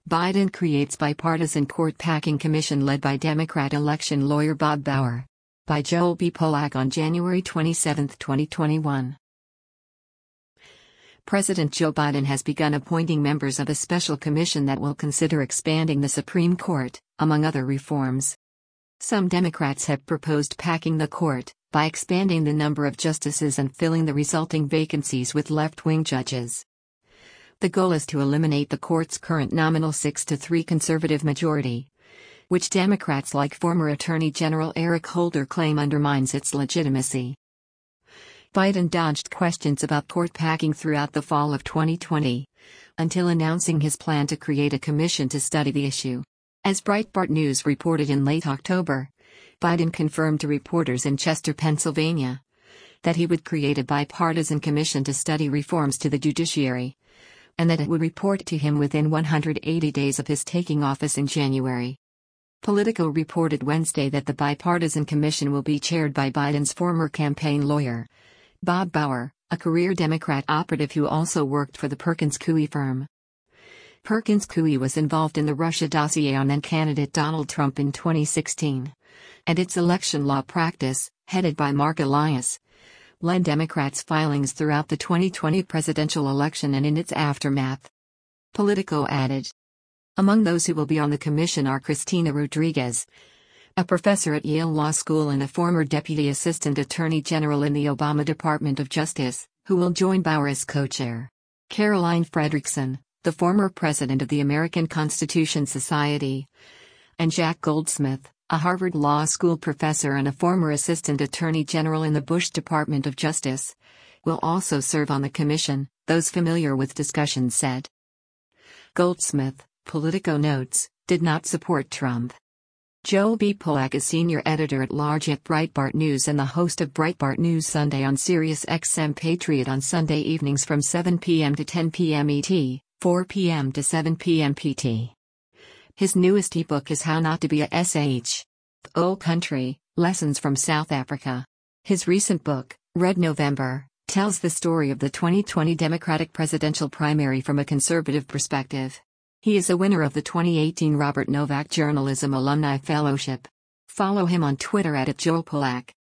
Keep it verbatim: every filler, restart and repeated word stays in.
Biden creates bipartisan court-packing commission led by Democrat election lawyer Bob Bauer. By Joel B. Polak on January twenty-seventh, twenty twenty-one. President Joe Biden has begun appointing members of a special commission that will consider expanding the Supreme Court, among other reforms. Some Democrats have proposed packing the court by expanding the number of justices and filling the resulting vacancies with left-wing judges. The goal is to eliminate the court's current nominal six to three conservative majority, which Democrats like former Attorney General Eric Holder claim undermines its legitimacy. Biden dodged questions about court packing throughout the fall of twenty twenty, until announcing his plan to create a commission to study the issue. As Breitbart News reported in late October, Biden confirmed to reporters in Chester, Pennsylvania, that he would create a bipartisan commission to study reforms to the judiciary, and that it would report to him within one hundred eighty days of his taking office in January. Politico reported Wednesday that the bipartisan commission will be chaired by Biden's former campaign lawyer, Bob Bauer, a career Democrat operative who also worked for the Perkins Coie firm. Perkins Coie was involved in the Russia dossier on then-candidate Donald Trump in twenty sixteen, and its election law practice, headed by Mark Elias, led Democrats' filings throughout the twenty twenty presidential election and in its aftermath. Politico added. Among those who will be on the commission are Christina Rodriguez, a professor at Yale Law School and a former Deputy Assistant Attorney General in the Obama Department of Justice, who will join Bauer as co-chair; Caroline Fredrickson, the former president of the American Constitution Society; and Jack Goldsmith, a Harvard Law School professor and a former Assistant Attorney General in the Bush Department of Justice, will also serve on the commission, those familiar with discussions said. Goldsmith, Politico notes, did not support Trump. Joel B. Polak is senior editor-at-large at Breitbart News and the host of Breitbart News Sunday on Sirius X M Patriot on Sunday evenings from seven p m to ten p m E T, four p m to seven p m P T. His newest ebook is How Not to Be a S H. Old Country, Lessons from South Africa. His recent book, Red November, tells the story of the twenty twenty Democratic presidential primary from a conservative perspective. He is a winner of the twenty eighteen Robert Novak Journalism Alumni Fellowship. Follow him on Twitter at Joel Polak.